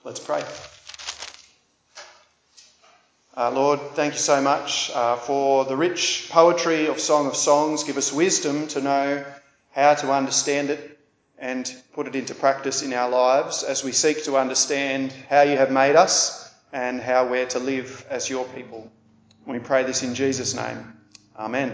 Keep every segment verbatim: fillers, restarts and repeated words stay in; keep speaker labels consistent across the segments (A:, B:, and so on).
A: Let's pray. Uh, Lord, thank you so much uh, for the rich poetry of Song of Songs. Give us wisdom to know how to understand it and put it into practice in our lives as we seek to understand how you have made us and how we're to live as your people. We pray this in Jesus' name. Amen.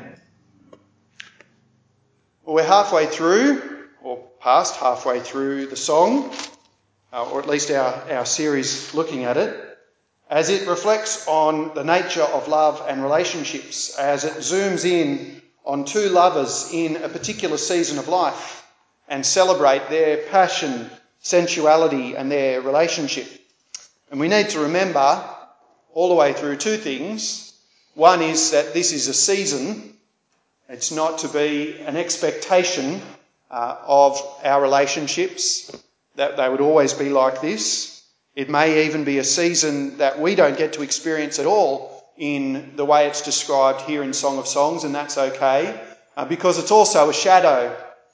A: Well, we're halfway through, or past halfway through the song, uh, or at least our, our series looking at it, as it reflects on the nature of love and relationships, as it zooms in on two lovers in a particular season of life and celebrate their passion, sensuality and their relationship. And we need to remember all the way through two things. One is that this is a season. It's not to be an expectation uh, of our relationships, that they would always be like this. It may even be a season that we don't get to experience at all in the way it's described here in Song of Songs, and that's okay, uh, because it's also a shadow.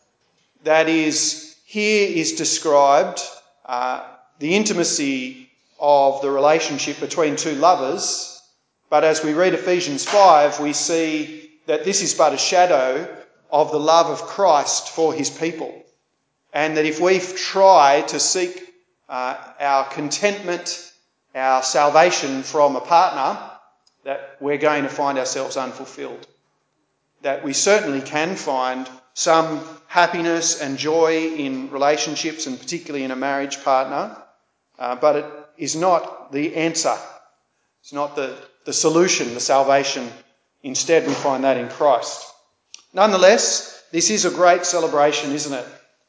A: That is, here is described uh, the intimacy of the relationship between two lovers, but as we read Ephesians five, we see that this is but a shadow of the love of Christ for his people. And that if we try to seek uh, our contentment, our salvation from a partner, that we're going to find ourselves unfulfilled. That we certainly can find some happiness and joy in relationships, and particularly in a marriage partner, uh, but it is not the answer. It's not the, the solution, the salvation. Instead, we find that in Christ. Nonetheless, this is a great celebration, isn't it?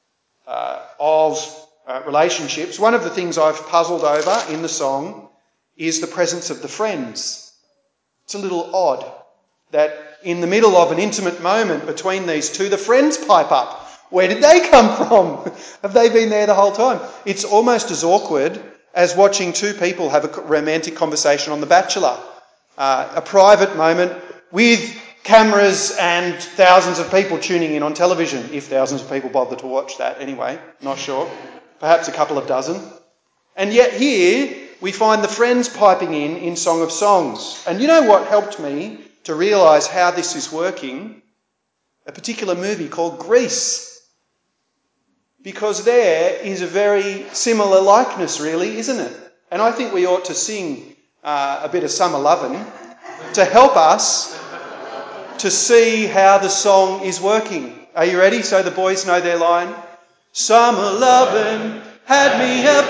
A: Uh, of uh, relationships. One of the things I've puzzled over in the song is the presence of the friends. It's a little odd that in the middle of an intimate moment between these two, the friends pipe up. Where did they come from? Have they been there the whole time? It's almost as awkward as watching two people have a romantic conversation on The Bachelor. Uh, a private moment with cameras and thousands of people tuning in on television, if thousands of people bother to watch that anyway, not sure. Perhaps a couple of dozen. And yet here we find the friends piping in in Song of Songs. And you know what helped me to realise how this is working? A particular movie called Grease. Because there is a very similar likeness, really, isn't it? And I think we ought to sing uh, a bit of Summer Lovin' to help us to see how the song is working. Are you ready? So the boys know their line. Summer lovin' had me a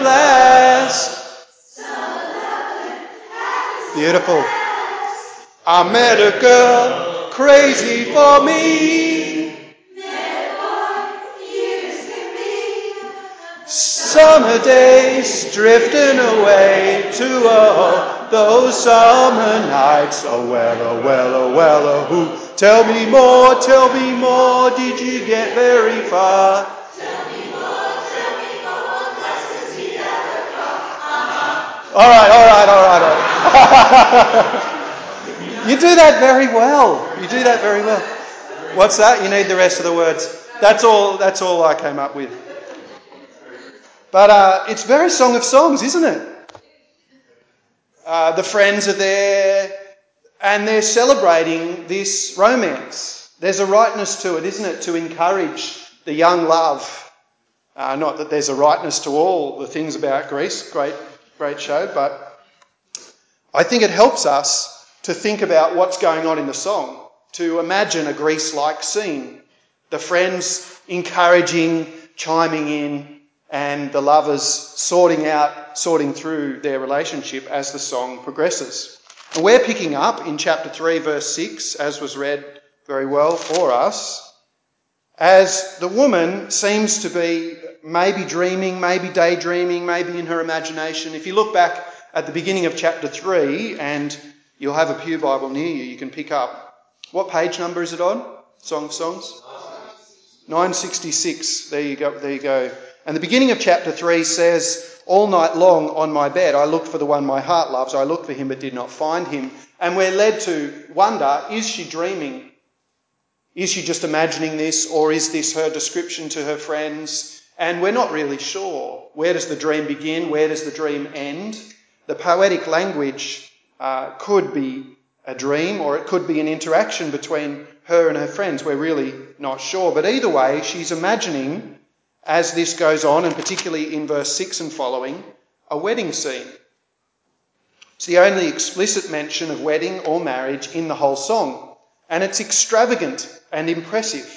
A: blast. Summer lovin' had me Beautiful. A blast. I met a girl crazy for me. Met a boy, years can be. Summer days drifting away to all those summer nights. Oh well, oh well, oh well, oh who? Tell me more, tell me more, did you get very far? Tell me more, tell me more, what does he ever come? Uh-huh. All right, all right, all right, all right. You do that very well. You do that very well. What's that? You need the rest of the words. That's all, that's all I came up with. But uh, it's very Song of Songs, isn't it? Uh, the friends are there and they're celebrating this romance. There's a rightness to it, isn't it, to encourage the young love. Uh, not that there's a rightness to all the things about Grease, great, great show, but I think it helps us to think about what's going on in the song, to imagine a Grease-like scene. The friends encouraging, chiming in, and the lovers sorting out, sorting through their relationship as the song progresses. And we're picking up in chapter three, verse six, as was read very well for us, as the woman seems to be maybe dreaming, maybe daydreaming, maybe in her imagination. If you look back at the beginning of chapter three, and you'll have a pew Bible near you, you can pick up. What page number is it on? Song of Songs? nine sixty-six. There you go. There you go. And the beginning of chapter three says, all night long on my bed I looked for the one my heart loves. I looked for him but did not find him. And we're led to wonder, is she dreaming? Is she just imagining this, or is this her description to her friends? And we're not really sure. Where does the dream begin? Where does the dream end? The poetic language uh, could be a dream, or it could be an interaction between her and her friends. We're really not sure. But either way, she's imagining, as this goes on, and particularly in verse six and following, a wedding scene. It's the only explicit mention of wedding or marriage in the whole song, and it's extravagant and impressive.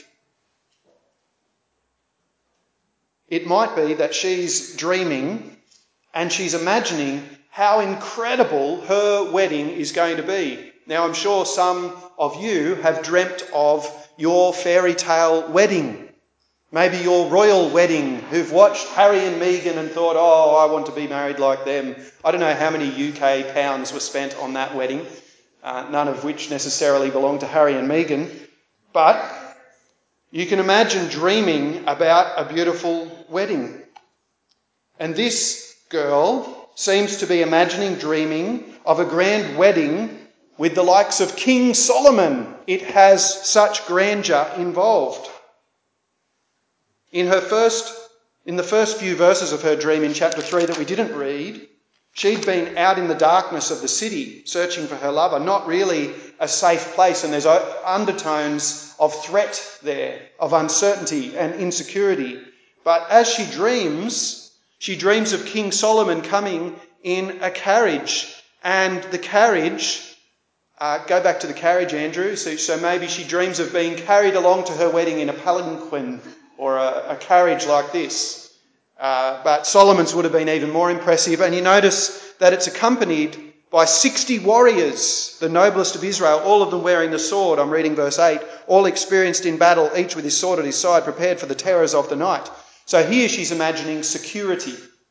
A: It might be that she's dreaming and she's imagining how incredible her wedding is going to be. Now, I'm sure some of you have dreamt of your fairy tale wedding, maybe your royal wedding, who've watched Harry and Meghan and thought, oh, I want to be married like them. I don't know how many U K pounds were spent on that wedding, uh, none of which necessarily belonged to Harry and Meghan. But you can imagine dreaming about a beautiful wedding. And this girl seems to be imagining, dreaming of a grand wedding with the likes of King Solomon. It has such grandeur involved. In her first, in the first few verses of her dream in chapter three that we didn't read, she'd been out in the darkness of the city searching for her lover, not really a safe place, and there's undertones of threat there, of uncertainty and insecurity. But as she dreams, she dreams of King Solomon coming in a carriage, and the carriage, uh, go back to the carriage, Andrew, so, so maybe she dreams of being carried along to her wedding in a palanquin or a, a carriage like this. Uh, but Solomon's would have been even more impressive, and you notice that it's accompanied by sixty warriors, the noblest of Israel, all of them wearing the sword. I'm reading verse eight, all experienced in battle, each with his sword at his side, prepared for the terrors of the night. So here she's imagining security.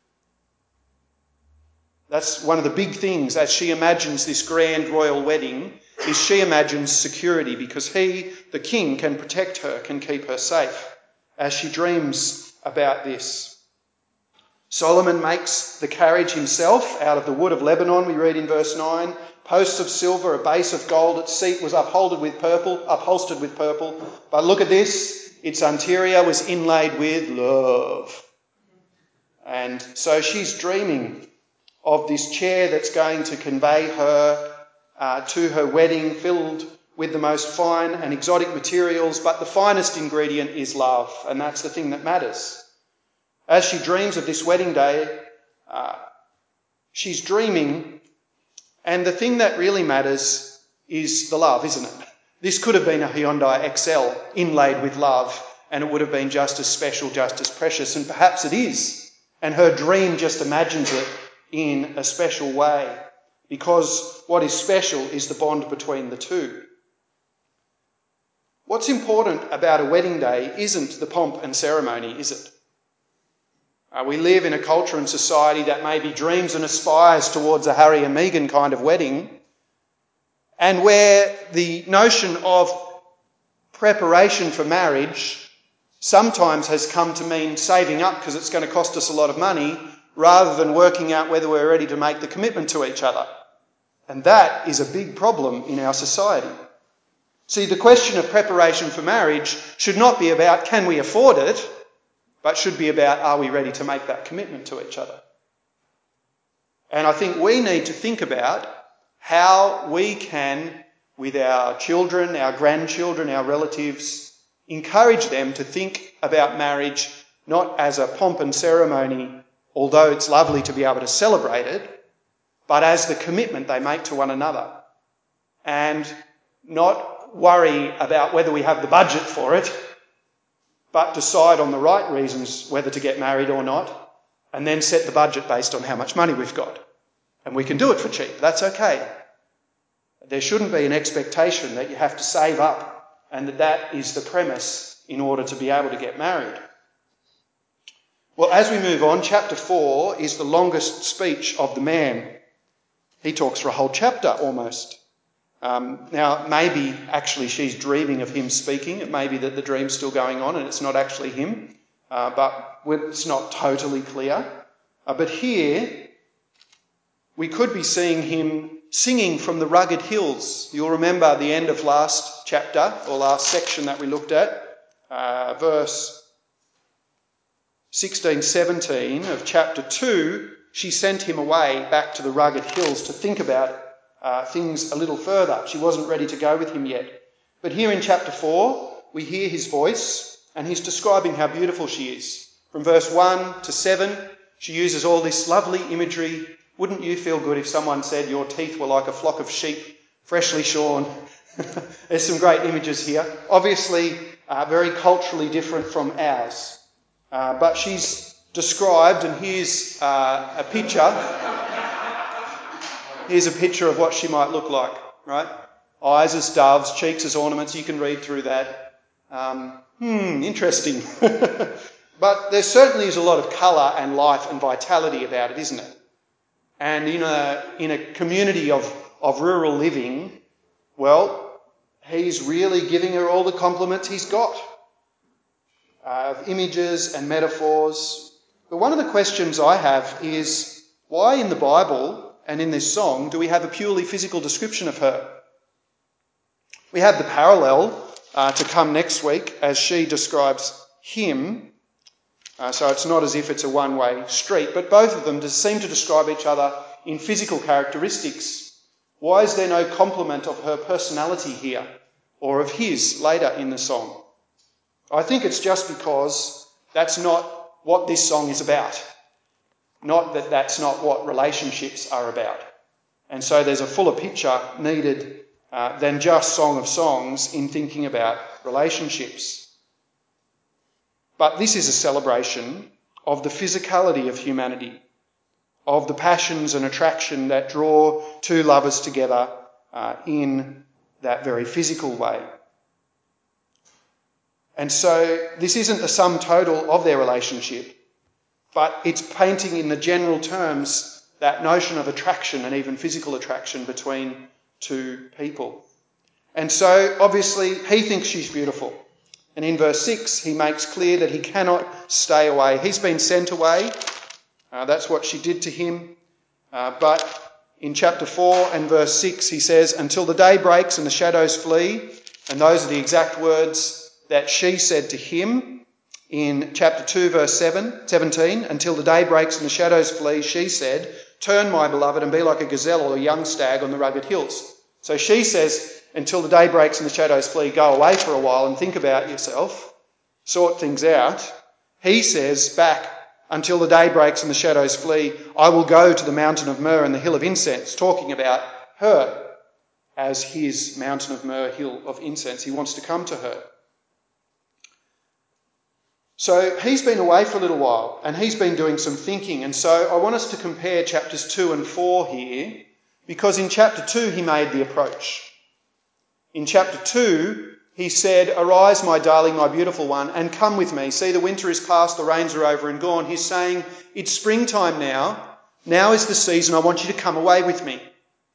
A: That's one of the big things as she imagines this grand royal wedding, is she imagines security, because he, the king, can protect her, can keep her safe as she dreams about this. Solomon makes the carriage himself out of the wood of Lebanon, we read in verse nine. Posts of silver, a base of gold, its seat was upholstered with purple, upholstered with purple. But look at this, its interior was inlaid with love. And so she's dreaming of this chair that's going to convey her uh, to her wedding, filled with the most fine and exotic materials, but the finest ingredient is love, and that's the thing that matters. As she dreams of this wedding day, uh, she's dreaming, and the thing that really matters is the love, isn't it? This could have been a Hyundai X L inlaid with love, and it would have been just as special, just as precious, and perhaps it is. And her dream just imagines it in a special way, because what is special is the bond between the two. What's important about a wedding day isn't the pomp and ceremony, is it? Uh, we live in a culture and society that maybe dreams and aspires towards a Harry and Meghan kind of wedding, and where the notion of preparation for marriage sometimes has come to mean saving up because it's going to cost us a lot of money, rather than working out whether we're ready to make the commitment to each other. And that is a big problem in our society. See, the question of preparation for marriage should not be about can we afford it, but should be about are we ready to make that commitment to each other. And I think we need to think about how we can, with our children, our grandchildren, our relatives, encourage them to think about marriage not as a pomp and ceremony, although it's lovely to be able to celebrate it, but as the commitment they make to one another. And not worry about whether we have the budget for it, but decide on the right reasons whether to get married or not, and then set the budget based on how much money we've got. And we can do it for cheap. That's okay. There shouldn't be an expectation that you have to save up and that that is the premise in order to be able to get married. Well, as we move on, chapter four is the longest speech of the man. He talks for a whole chapter almost. Um, now, maybe actually she's dreaming of him speaking. It may be that the dream's still going on and it's not actually him, uh, but it's not totally clear. Uh, but here, we could be seeing him singing from the rugged hills. You'll remember the end of last chapter, or last section that we looked at, uh, verse sixteen seventeen of chapter two, she sent him away back to the rugged hills to think about uh, things a little further. She wasn't ready to go with him yet. But here in chapter four, we hear his voice, and he's describing how beautiful she is. From verse one to seven, she uses all this lovely imagery. Wouldn't you feel good if someone said your teeth were like a flock of sheep, freshly shorn? There's some great images here. Obviously, uh, very culturally different from ours. Uh, but she's described, and here's uh, a picture. Here's a picture of what she might look like, right? Eyes as doves, cheeks as ornaments. You can read through that. Um, hmm, interesting. But there certainly is a lot of colour and life and vitality about it, isn't it? And in a in a community of, of rural living, well, he's really giving her all the compliments he's got uh, of images and metaphors. But one of the questions I have is, why in the Bible and in this song do we have a purely physical description of her? We have the parallel uh, to come next week as she describes him. Uh, so it's not as if it's a one-way street, but both of them just seem to describe each other in physical characteristics. Why is there no complement of her personality here, or of his later in the song? I think it's just because that's not what this song is about. Not that that's not what relationships are about. And so there's a fuller picture needed uh, than just Song of Songs in thinking about relationships. But this is a celebration of the physicality of humanity, of the passions and attraction that draw two lovers together uh, in that very physical way. And so this isn't the sum total of their relationship, but it's painting in the general terms that notion of attraction and even physical attraction between two people. And so obviously he thinks she's beautiful. And in verse six, he makes clear that he cannot stay away. He's been sent away. Uh, that's what she did to him. Uh, but in chapter four and verse six, he says, until the day breaks and the shadows flee. And those are the exact words that she said to him in chapter two, verse seven, seventeen. Until the day breaks and the shadows flee, she said, turn, my beloved, and be like a gazelle or a young stag on the rugged hills. So she says, until the day breaks and the shadows flee, go away for a while and think about yourself, sort things out. He says back, until the day breaks and the shadows flee, I will go to the mountain of myrrh and the hill of incense, talking about her as his mountain of myrrh, hill of incense. He wants to come to her. So he's been away for a little while and he's been doing some thinking. And so I want us to compare chapters two and four here, because in chapter two he made the approach. In chapter two, he said, arise, my darling, my beautiful one, and come with me. See, the winter is past, the rains are over and gone. He's saying, it's springtime now. Now is the season. I want you to come away with me.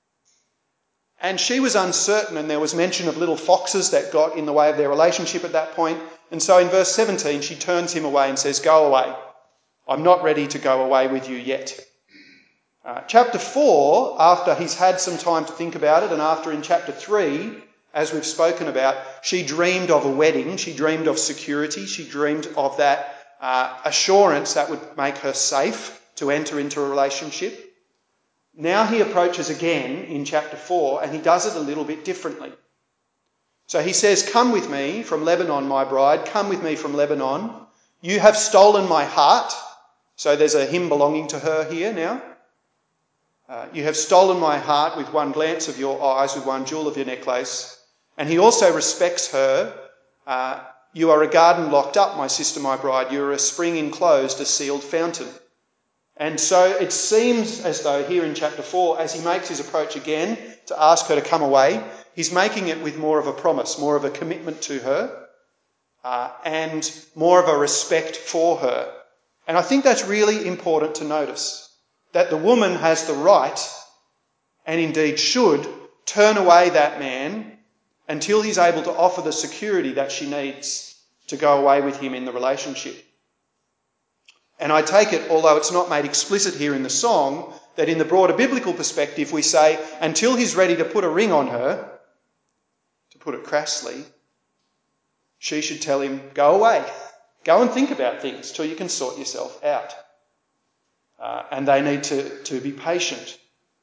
A: And she was uncertain, and there was mention of little foxes that got in the way of their relationship at that point. And so in verse seventeen, she turns him away and says, go away. I'm not ready to go away with you yet. Uh, chapter four, after he's had some time to think about it, and after in chapter three, as we've spoken about, she dreamed of a wedding, she dreamed of security, she dreamed of that uh, assurance that would make her safe to enter into a relationship. Now he approaches again in chapter four, and he does it a little bit differently. So he says, come with me from Lebanon, my bride, come with me from Lebanon. You have stolen my heart. So there's a hymn belonging to her here now. Uh, you have stolen my heart with one glance of your eyes, with one jewel of your necklace. And he also respects her. Uh, you are a garden locked up, my sister, my bride. You are a spring enclosed, a sealed fountain. And so it seems as though here in chapter four, as he makes his approach again to ask her to come away, he's making it with more of a promise, more of a commitment to her, uh, and more of a respect for her. And I think that's really important to notice, that the woman has the right, and indeed should, turn away that man until he's able to offer the security that she needs to go away with him in the relationship. And I take it, although it's not made explicit here in the song, that in the broader biblical perspective we say, until he's ready to put a ring on her, to put it crassly, she should tell him, go away, Go and think about things till you can sort yourself out. Uh, and they need to, to be patient.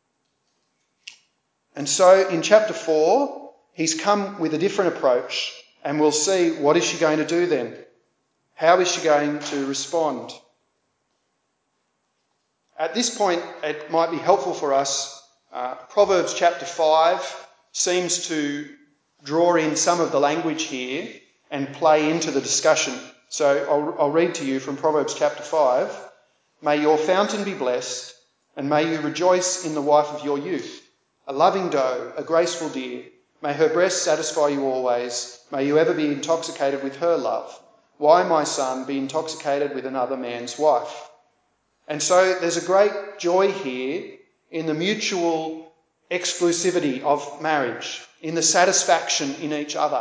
A: And so in chapter four, he's come with a different approach, and we'll see what is she going to do then. How is she going to respond? At this point, it might be helpful for us. Uh, Proverbs chapter five seems to draw in some of the language here and play into the discussion. So I'll, I'll read to you from Proverbs chapter five. May your fountain be blessed, and may you rejoice in the wife of your youth, a loving doe, a graceful deer. May her breast satisfy you always. May you ever be intoxicated with her love. Why, my son, be intoxicated with another man's wife? And so there's a great joy here in the mutual exclusivity of marriage, in the satisfaction in each other.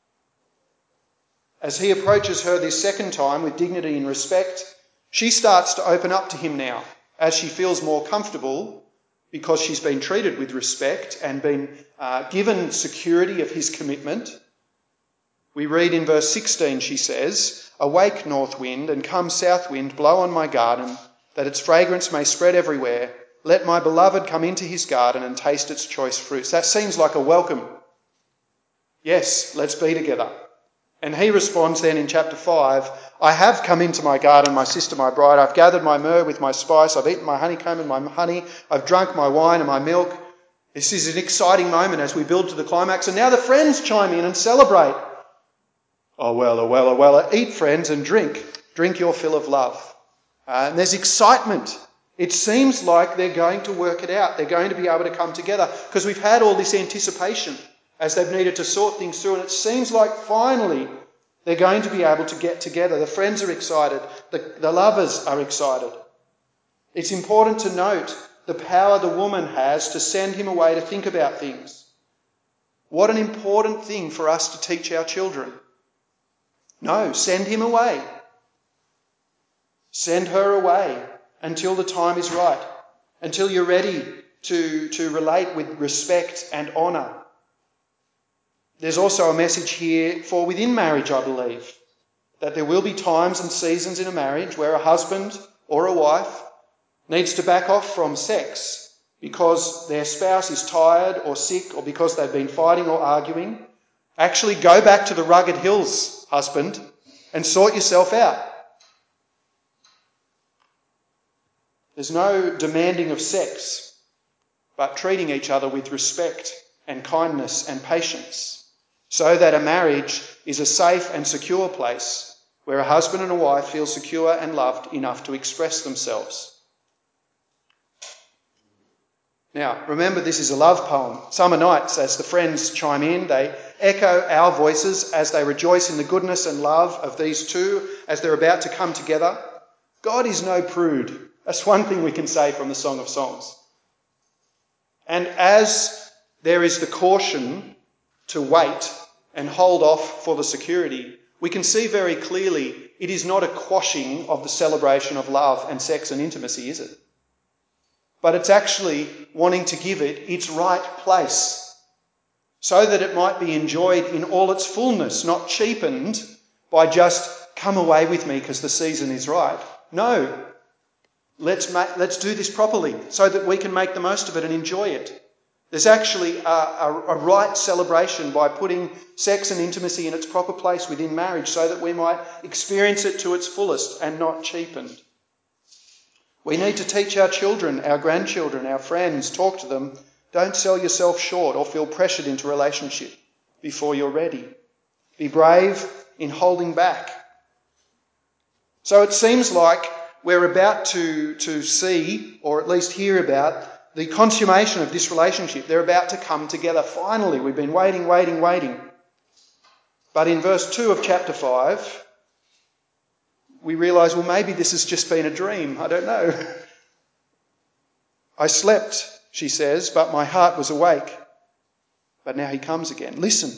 A: As he approaches her this second time with dignity and respect, she starts to open up to him now as she feels more comfortable because she's been treated with respect and been uh, given security of his commitment. We read in verse sixteen, she says, "Awake, north wind, and come, south wind, blow on my garden, that its fragrance may spread everywhere. Let my beloved come into his garden and taste its choice fruits." That seems like a welcome. Yes, let's be together. And he responds then in chapter five, "I have come into my garden, my sister, my bride. I've gathered my myrrh with my spice. I've eaten my honeycomb and my honey. I've drunk my wine and my milk." This is an exciting moment as we build to the climax. And now the friends chime in and celebrate. Oh, well, oh, well, oh, well. Eat, friends, and drink. Drink your fill of love. Uh, and there's excitement. It seems like they're going to work it out. They're going to be able to come together because we've had all this anticipation as they've needed to sort things through. And it seems like finally they're going to be able to get together. The friends are excited. The, the lovers are excited. It's important to note the power the woman has to send him away to think about things. What an important thing for us to teach our children. No, send him away. Send her away until the time is right, until you're ready to, to relate with respect and honour. There's also a message here for within marriage, I believe, that there will be times and seasons in a marriage where a husband or a wife needs to back off from sex because their spouse is tired or sick or because they've been fighting or arguing. Actually, go back to the rugged hills, husband, and sort yourself out. There's no demanding of sex, but treating each other with respect and kindness and patience, so that a marriage is a safe and secure place where a husband and a wife feel secure and loved enough to express themselves. Now, remember, this is a love poem. Summer nights, as the friends chime in, they echo our voices as they rejoice in the goodness and love of these two as they're about to come together. God is no prude. That's one thing we can say from the Song of Songs. And as there is the caution to wait and hold off for the security, we can see very clearly it is not a quashing of the celebration of love and sex and intimacy, is it? But it's actually wanting to give it its right place so that it might be enjoyed in all its fullness, not cheapened by just come away with me because the season is right. No, let's ma- let's do this properly so that we can make the most of it and enjoy it. There's actually a, a, a right celebration by putting sex and intimacy in its proper place within marriage so that we might experience it to its fullest and not cheapened. We need to teach our children, our grandchildren, our friends, talk to them. Don't sell yourself short or feel pressured into relationship before you're ready. Be brave in holding back. So it seems like we're about to, to see, or at least hear about, the consummation of this relationship. They're about to come together. Finally, we've been waiting, waiting, waiting. But in verse two of chapter five, we realise, well, maybe this has just been a dream. I don't know. I slept, she says, but my heart was awake. But now he comes again. Listen.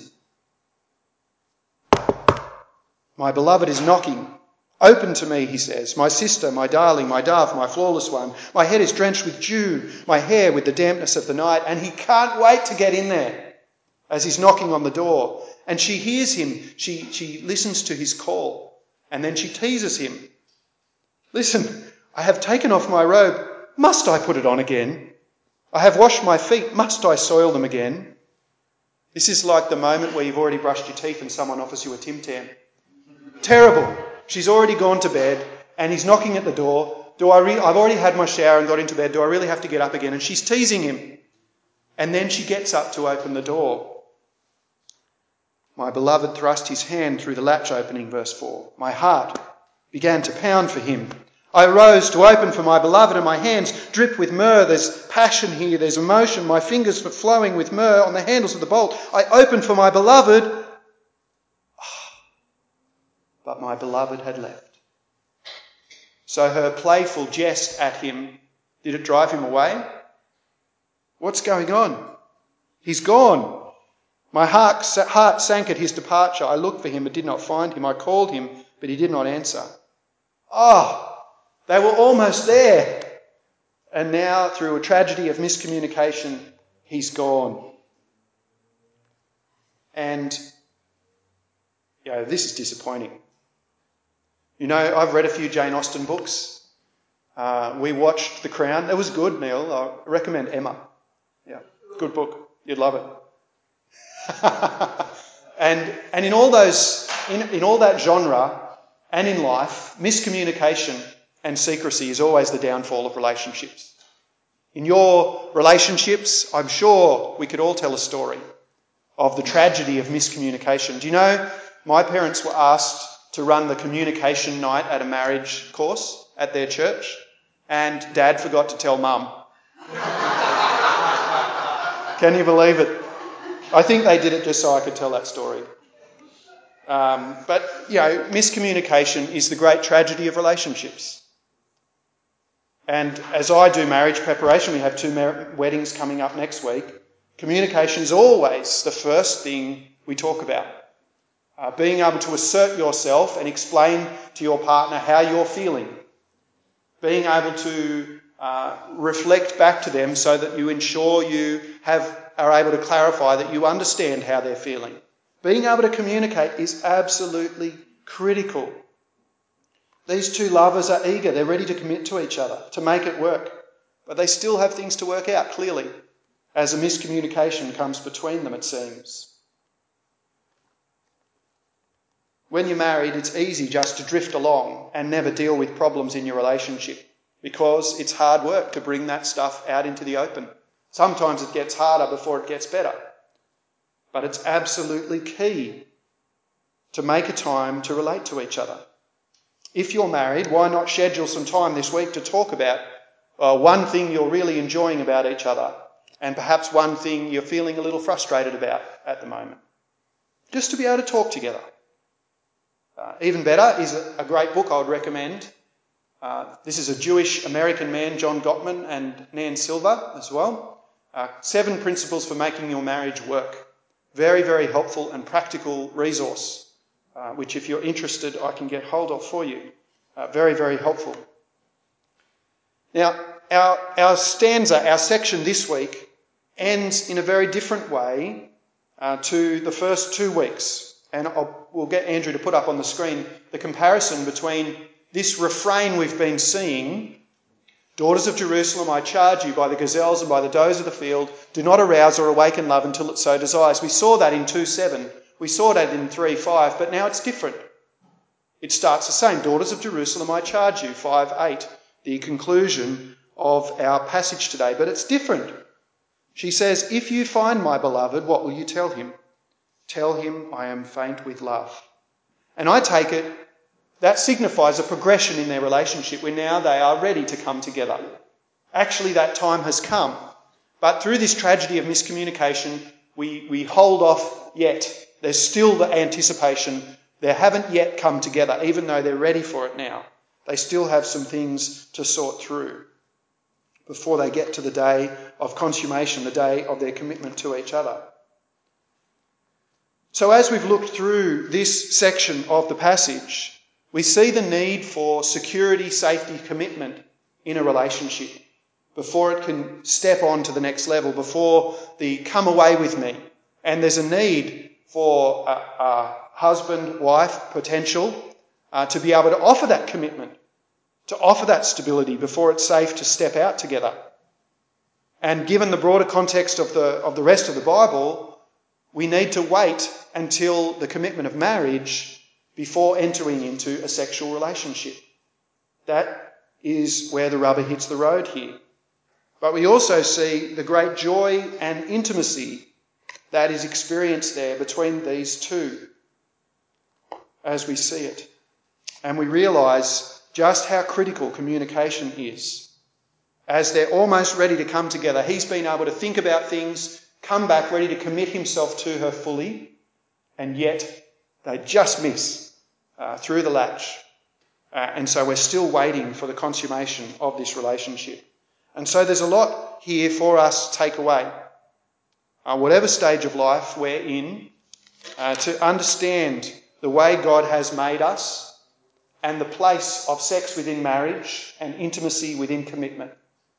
A: My beloved is knocking. Open to me, he says. My sister, my darling, my dove, my flawless one. My head is drenched with dew, my hair with the dampness of the night. And he can't wait to get in there as he's knocking on the door. And she hears him. She, she listens to his call. And then she teases him. Listen, I have taken off my robe. Must I put it on again? I have washed my feet. Must I soil them again? This is like the moment where you've already brushed your teeth and someone offers you a Tim Tam. Terrible. She's already gone to bed and he's knocking at the door. Do I re- I've already had my shower and got into bed. Do I really have to get up again? And she's teasing him. And then she gets up to open the door. My beloved thrust his hand through the latch opening, verse four. My heart began to pound for him. I rose to open for my beloved and my hands drip with myrrh. There's passion here, there's emotion. My fingers were flowing with myrrh on the handles of the bolt. I opened for my beloved, but my beloved had left. So her playful jest at him, did it drive him away? What's going on? He's gone. My heart, heart sank at his departure. I looked for him but did not find him. I called him but he did not answer. Oh, they were almost there. And now, through a tragedy of miscommunication, he's gone. And, you know, this is disappointing. You know, I've read a few Jane Austen books. Uh, we watched The Crown. It was good, Neil. I recommend Emma. Yeah, good book. You'd love it. and and in all those, in, in all that genre and in life, miscommunication and secrecy is always the downfall of relationships. In your relationships, I'm sure we could all tell a story of the tragedy of miscommunication. Do you know, my parents were asked to run the communication night at a marriage course at their church, and Dad forgot to tell Mum. Can you believe it? I think they did it just so I could tell that story. Um, but, you know, miscommunication is the great tragedy of relationships. And as I do marriage preparation, we have two mar- weddings coming up next week. Communication is always the first thing we talk about. Uh, being able to assert yourself and explain to your partner how you're feeling. Being able to uh, reflect back to them so that you ensure you have are able to clarify that you understand how they're feeling. Being able to communicate is absolutely critical. These two lovers are eager. They're ready to commit to each other, to make it work. But they still have things to work out, clearly, as a miscommunication comes between them, it seems. When you're married, it's easy just to drift along and never deal with problems in your relationship because it's hard work to bring that stuff out into the open. Sometimes it gets harder before it gets better. But it's absolutely key to make a time to relate to each other. If you're married, why not schedule some time this week to talk about uh, one thing you're really enjoying about each other and perhaps one thing you're feeling a little frustrated about at the moment. Just to be able to talk together. Uh, even better is a, a great book I would recommend. Uh, this is a Jewish-American man, John Gottman, and Nan Silver as well. Uh, Seven Principles for Making Your Marriage Work. Very, very helpful and practical resource. Uh, which if you're interested, I can get hold of for you. Uh, very, very helpful. Now, our, our stanza, our section this week, ends in a very different way uh, to the first two weeks. And I'll, we'll get Andrew to put up on the screen the comparison between this refrain we've been seeing, Daughters of Jerusalem, I charge you by the gazelles and by the does of the field, do not arouse or awaken love until it so desires. We saw that in two seven. We saw that in three five, but now it's different. It starts the same. Daughters of Jerusalem, I charge you, five eight, the conclusion of our passage today. But it's different. She says, if you find my beloved, what will you tell him? Tell him I am faint with love. And I take it that signifies a progression in their relationship where now they are ready to come together. Actually, that time has come. But through this tragedy of miscommunication, we, we hold off yet. There's still the anticipation. They haven't yet come together, even though they're ready for it now. They still have some things to sort through before they get to the day of consummation, the day of their commitment to each other. So as we've looked through this section of the passage, we see the need for security, safety, commitment in a relationship before it can step on to the next level, before the come away with me. And there's a need for a, a husband, wife, potential, uh, to be able to offer that commitment, to offer that stability before it's safe to step out together. And given the broader context of the, of the rest of the Bible, we need to wait until the commitment of marriage before entering into a sexual relationship. That is where the rubber hits the road here. But we also see the great joy and intimacy that is experienced there between these two as we see it. And we realise just how critical communication is. As they're almost ready to come together, he's been able to think about things, come back ready to commit himself to her fully, and yet they just miss uh, through the latch. Uh, and so we're still waiting for the consummation of this relationship. And so there's a lot here for us to take away. Uh, whatever stage of life we're in, uh, to understand the way God has made us and the place of sex within marriage and intimacy within commitment.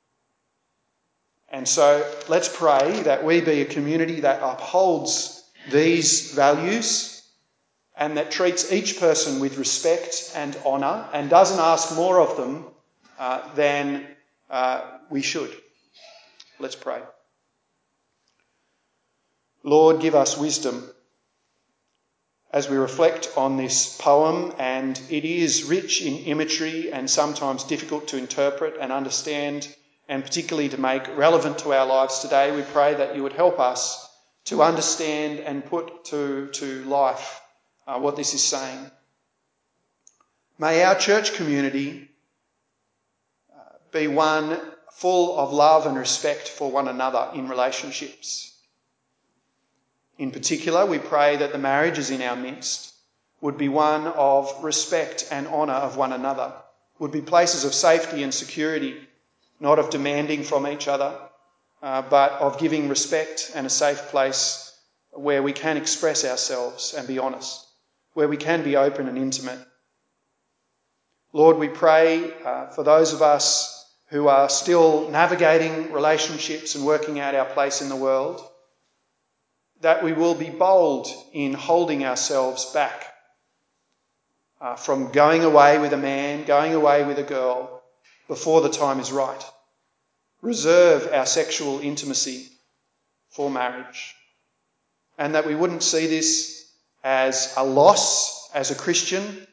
A: And so let's pray that we be a community that upholds these values and that treats each person with respect and honour and doesn't ask more of them uh, than uh, we should. Let's pray. Lord, give us wisdom as we reflect on this poem, and it is rich in imagery and sometimes difficult to interpret and understand, and particularly to make relevant to our lives today. We pray that you would help us to understand and put to, to life uh, what this is saying. May our church community uh, be one full of love and respect for one another in relationships. In particular, we pray that the marriages in our midst would be one of respect and honour of one another, would be places of safety and security, not of demanding from each other, uh, but of giving respect and a safe place where we can express ourselves and be honest, where we can be open and intimate. Lord, we pray uh, for those of us who are still navigating relationships and working out our place in the world, that we will be bold in holding ourselves back uh, from going away with a man, going away with a girl before the time is right. Reserve our sexual intimacy for marriage. And that we wouldn't see this as a loss as a Christian,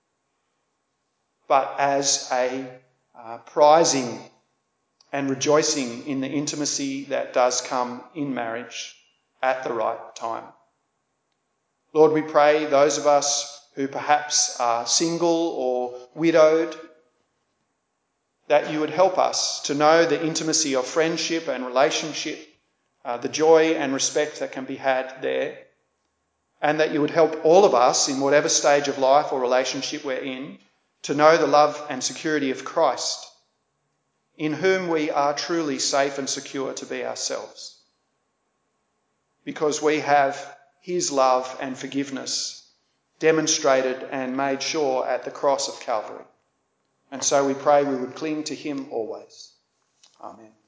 A: but as a uh, prizing and rejoicing in the intimacy that does come in marriage at the right time. Lord, we pray those of us who perhaps are single or widowed, that you would help us to know the intimacy of friendship and relationship, uh, the joy and respect that can be had there, and that you would help all of us in whatever stage of life or relationship we're in to know the love and security of Christ, in whom we are truly safe and secure to be ourselves, because we have his love and forgiveness demonstrated and made sure at the cross of Calvary. And so we pray we would cling to him always. Amen.